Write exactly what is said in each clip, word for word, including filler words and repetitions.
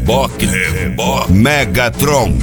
Reboque, reboque, Megatron.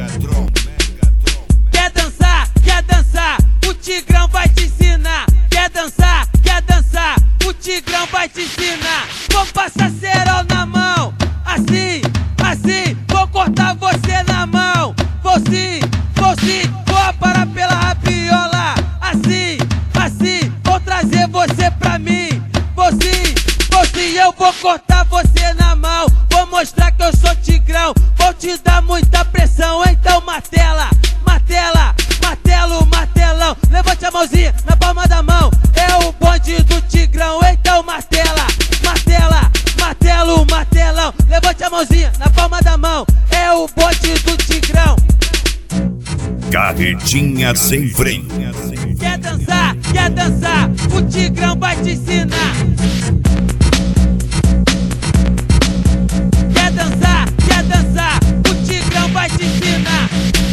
Quer dançar, quer dançar, o Tigrão vai te ensinar. Quer dançar, quer dançar, o Tigrão vai te ensinar. Vou passar cerol na mão, assim, assim, vou cortar você na mão. Vou sim, vou sim, vou aparar pela rabiola. Assim, assim, vou trazer você pra mim. Vou sim, vou sim, eu vou cortar você na mão. Vou mostrar que eu sou Tigrão, vou te dar muita pressão. Então martela, martela, martelo, martelão. Levante a mãozinha na palma da mão, é o bonde do Tigrão. Então martela, martela, martelo, martelão. Levante a mãozinha na palma da mão, é o bonde do Tigrão. Carretinha sem freio. Quer dançar, quer dançar, o Tigrão vai te ensinar. Quer dançar, quer dançar, o Tigrão vai te ensinar.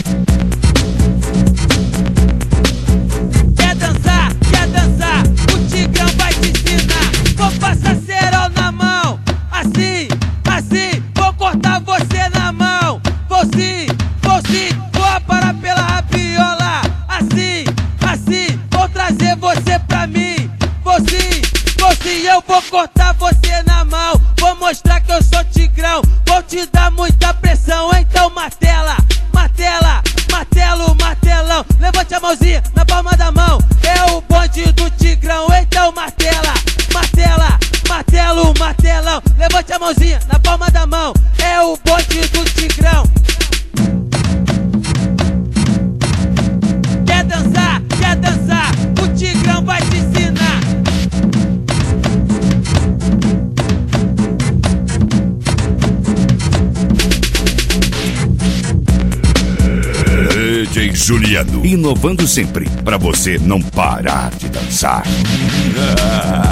Quer dançar, quer dançar, o Tigrão vai te ensinar. Vou passar cerol na mão, assim, assim, vou cortar você na mão. Vou sim, vou sim, vou aparar pela rabiola. Assim, assim, vou trazer você pra mim. Vou sim, vou sim, eu vou cortar você na mão. Vou mostrar que eu sou Tigrão, vou te dar muita pressão. Então martela, martela, martelo, martelão. Levante a mãozinha na palma da mão, é o bonde do Tigrão. Então martela, martela, martelo, martelão. Levante a mãozinha na palma da mão, é o bonde do Tigrão. Quer dançar, quer dançar, o Tigrão vai te ensinar. D J Juliano, inovando sempre, pra você não parar de dançar.